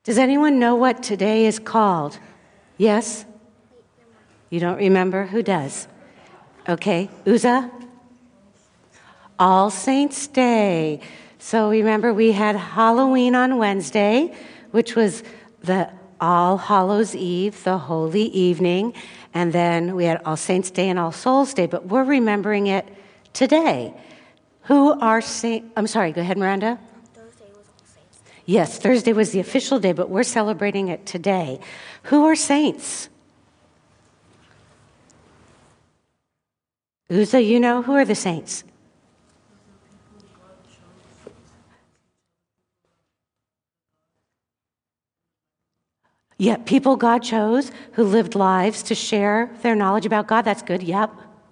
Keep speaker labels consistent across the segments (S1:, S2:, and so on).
S1: Does anyone know what today is called? Yes? You don't remember? Who does? Okay. Uza? All Saints' Day. So remember, we had Halloween on Wednesday, which was the All Hallows Eve, the Holy Evening. And then we had All Saints' Day and All Souls' Day, but we're remembering it today. Who are I'm sorry, go ahead, Miranda.
S2: Thursday was All Saints' Day.
S1: Yes, Thursday was the official day, but we're celebrating it today. Who are saints? Uza, you know, who are the saints? Yeah, people God chose who lived lives to share their knowledge about God. That's good, yep.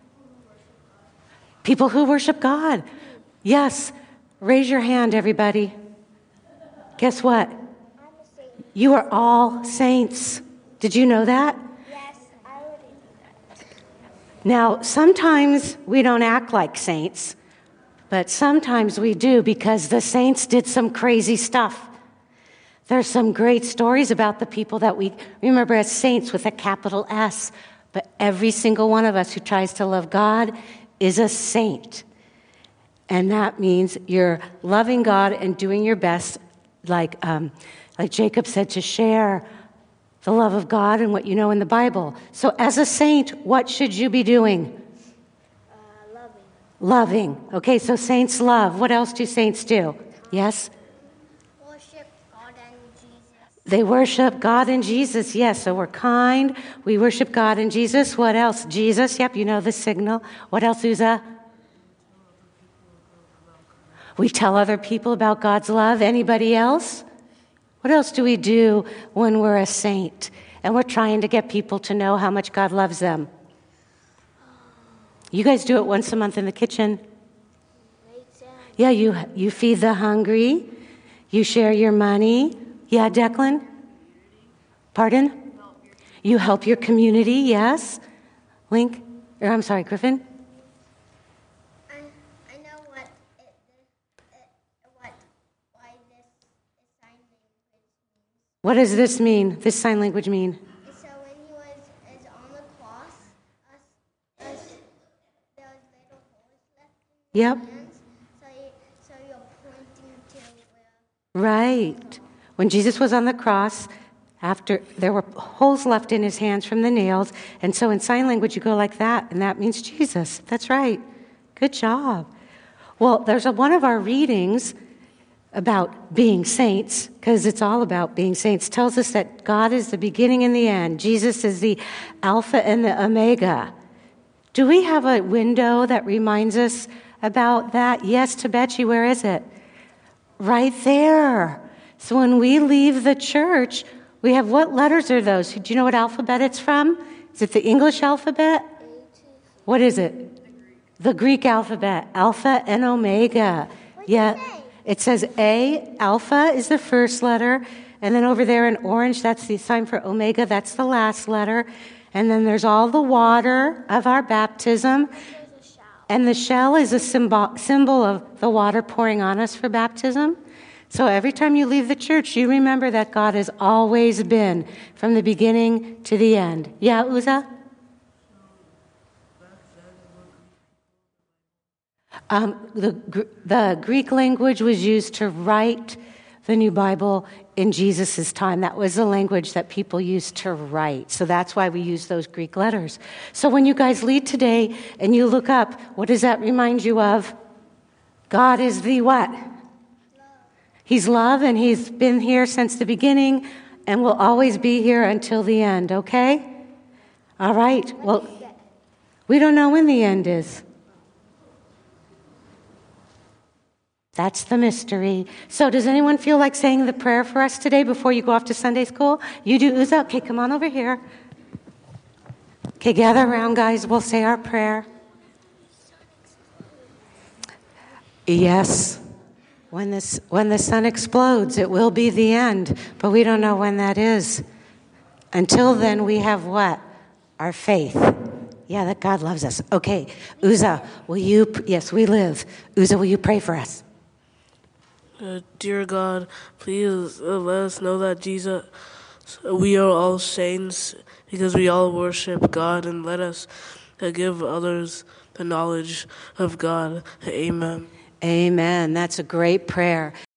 S1: People who worship God. Yes. Raise your hand, everybody. Guess what?
S2: I'm a saint.
S1: You are all saints. Did you know that?
S2: Yes, I already knew that.
S1: Now, sometimes we don't act like saints, but sometimes we do because the saints did some crazy stuff. There's some great stories about the people that we remember as saints with a capital S, but every single one of us who tries to love God is a saint. And that means you're loving God and doing your best, like Jacob said, to share the love of God and what you know in the Bible. So as a saint, what should you be doing?
S2: Loving.
S1: Loving. Okay, so saints love. What else do saints do? Yes?
S2: Worship God and Jesus.
S1: They worship God and Jesus. Yes, so we're kind. We worship God and Jesus. What else? Jesus. Yep, you know the signal. What else, Uza? We tell other people about God's love. Anybody else? What else do we do when we're a saint and we're trying to get people to know how much God loves them? You guys do it once a month in the kitchen. Yeah, you feed the hungry. You share your money. Yeah, Declan? Pardon? You help your community, yes. Link? I'm sorry, Griffin?
S2: I know why this sign language means.
S1: What does this mean? This sign language mean?
S2: So when he was on the cross, there was little holes left in his
S1: Yep.
S2: hands. So you're pointing to where.
S1: Right. When Jesus was on the cross, after there were holes left in his hands from the nails, and so in sign language you go like that, and that means Jesus. That's right. Good job. Well, there's one of our readings about being saints, because it's all about being saints, tells us that God is the beginning and the end. Jesus is the Alpha and the Omega. Do we have a window that reminds us about that? Yes, Tabechi, where is it? Right there. So when we leave the church, we have, what letters are those? Do you know what alphabet it's from? Is it the English alphabet? What is it? The Greek alphabet, Alpha and Omega. Yeah, it says A, Alpha is the first letter, and then over there in orange, that's the sign for Omega, that's the last letter. And then there's all the water of our baptism. And the shell is a symbol of the water pouring on us for baptism. So every time you leave the church, you remember that God has always been from the beginning to the end. Yeah, Uza? The Greek language was used to write the new Bible in Jesus' time. That was the language that people used to write. So that's why we use those Greek letters. So when you guys lead today and you look up, what does that remind you of? God is the what? He's love, and he's been here since the beginning and will always be here until the end, okay? All right. Well, we don't know when the end is. That's the mystery. So does anyone feel like saying the prayer for us today before you go off to Sunday school? You do, Uza? Okay, come on over here. Okay, gather around, guys. We'll say our prayer. Yes. When the sun explodes, it will be the end, but we don't know when that is. Until then, we have what? Our faith. Yeah, that God loves us. Okay, Uza, will you, yes, we live. Uza, will you pray for us?
S3: Dear God, please let us know that Jesus, we are all saints because we all worship God, and let us give others the knowledge of God. Amen.
S1: Amen. That's a great prayer.